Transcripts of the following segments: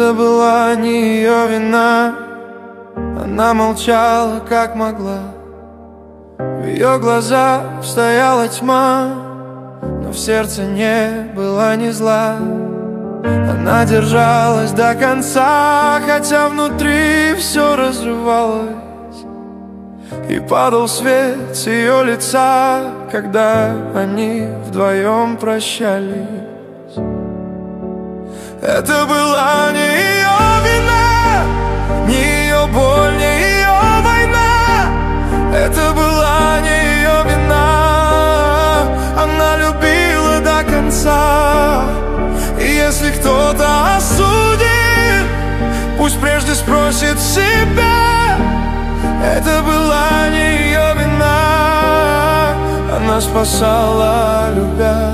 Это была не ее вина. Она молчала, как могла. В ее глазах стояла тьма, но в сердце не было ни зла. Она держалась до конца, хотя внутри все разрывалось. И падал свет с ее лица, когда они вдвоем прощались. Это была не ее вина, не ее боль, не ее война. Это была не ее вина. Она любила до конца. И если кто-то осудит, пусть прежде спросит себя. Это была не ее вина. Она спасала, любя.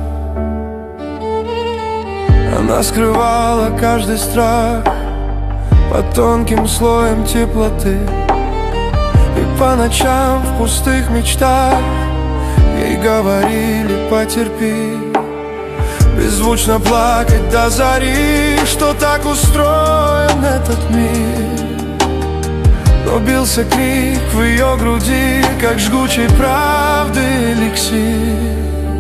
Она скрывала каждый страх под тонким слоем теплоты. И по ночам в пустых мечтах ей говорили: потерпи. Беззвучно плакать до зари, что так устроен этот мир. Но бился крик в ее груди, как жгучей правды эликсир.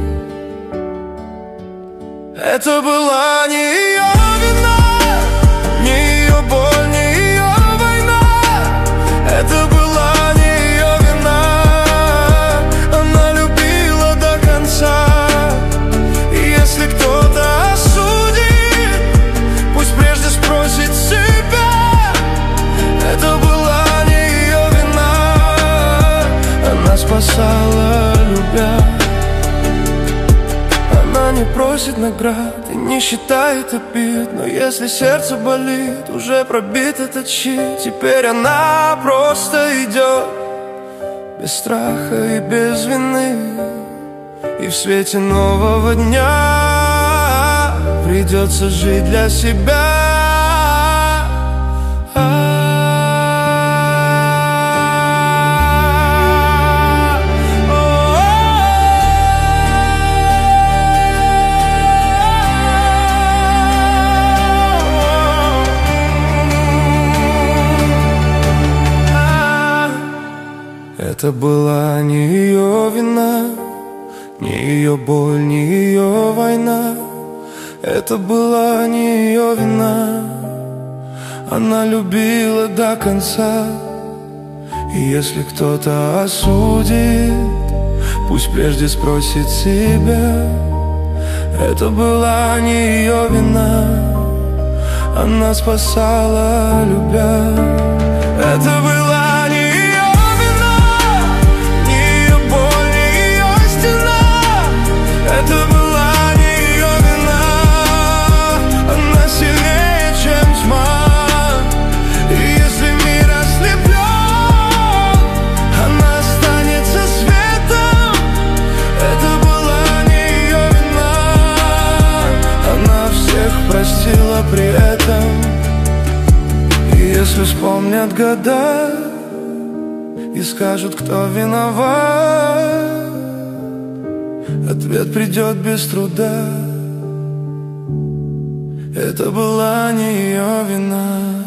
Это была не ее вина, не ее боль, не ее война. Это была не ее вина. Она любила до конца. И если кто-то осудит, пусть прежде спросит себя. Это была не ее вина. Она спасала, любя. Она не просит наград и не считает обид, но если сердце болит, уже пробит этот щит. Теперь она просто идет без страха и без вины. И в свете нового дня придется жить для себя. Это была не ее вина, не ее боль, не ее война. Это была не ее вина. Она любила до конца. И если кто-то осудит, пусть прежде спросит себя. Это была не ее вина. Она спасала, любя. Это была не ее вина, не ее боль, не ее стена. Это была не ее вина. Она сильнее, чем тьма. И если мир ослеплен, она останется светом. Это была не ее вина. Она всех простила при этом. Если вспомнят года и скажут, кто виноват, ответ придет без труда. Это была не ее вина.